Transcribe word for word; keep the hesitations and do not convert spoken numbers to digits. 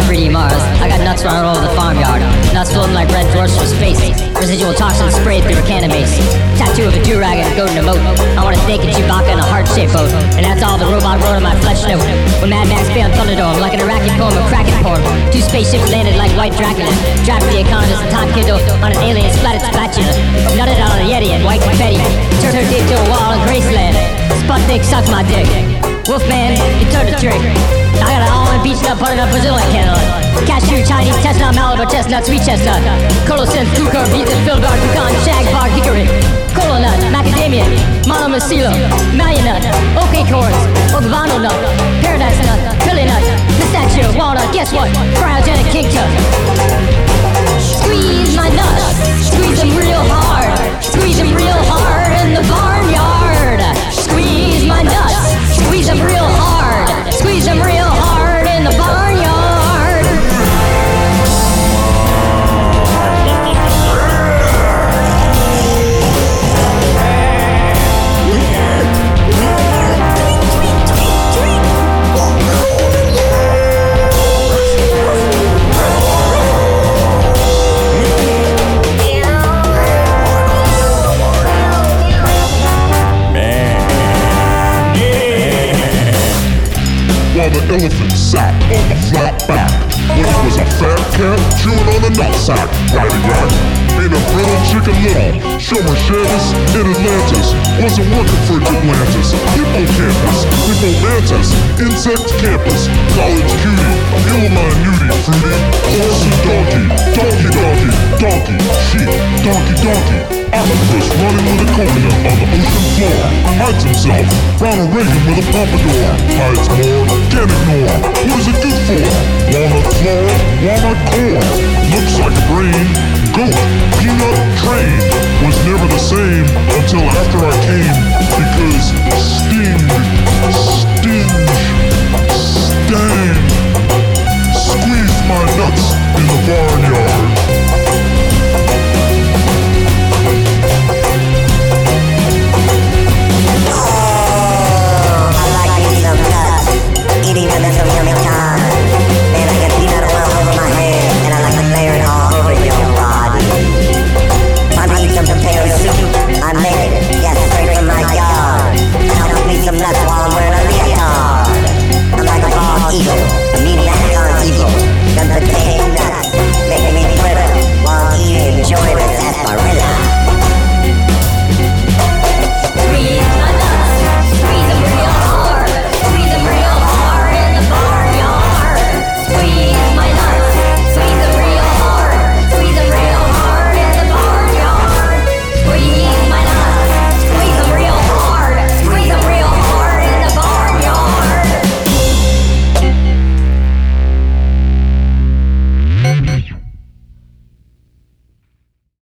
three D Mars. I got nuts running all over the farmyard. Nuts floating like red dwarfs from space. Residual toxins sprayed through a can of mace. Tattoo of a do-rag and a goat in a moat. I want a naked Chewbacca in a heart-shaped boat. And that's all the robot wrote on my flesh note. When Mad Max Bay on Thunderdome, like an Iraqi poem, a Kraken poem. Two spaceships landed like white Dracula. Drafted the economist and Tom Kindle on an alien splatted spatula. Nutted on a Yeti and white confetti. Turned her dick to a wall in Graceland. Sputnik sucked my dick. Wolfman, you turned the trick. I got an almond beach nut, butternut, Brazilian candle. Cashew, Chinese, chestnut, Malibu, chestnut, sweet chestnut. Colocynth, Kukur, Beetle, Filbar, Pecan, Shag, Bar, Hickory. Cola nut, macadamia, monomycelium, Malian nut, oak acorns, Ogvano nut, paradise nut, pilly nut, pistachio, walnut, guess what? Cryogenic king tut. Squeeze my nuts, squeeze them real hard, squeeze them real hard in the barnyard. Squeeze my nuts, squeeze them real hard, squeeze them real hard in the barnyard. While the elephant sat on the flat back, when it was a fat cat chewing on the nutsack. Righty right, being a brittle chicken little, Shomer Chavis in Atlantis wasn't working for Atlantis. Hippocampus, hippomantis, insect campus, college cutie, Illamine nudie, fruity, horse and donkey, donkey donkey, donkey, sheep, donkey donkey. Octopus running with a coconut on the ocean floor. Hides himself. Ronald Reagan with a pompadour. Hides more.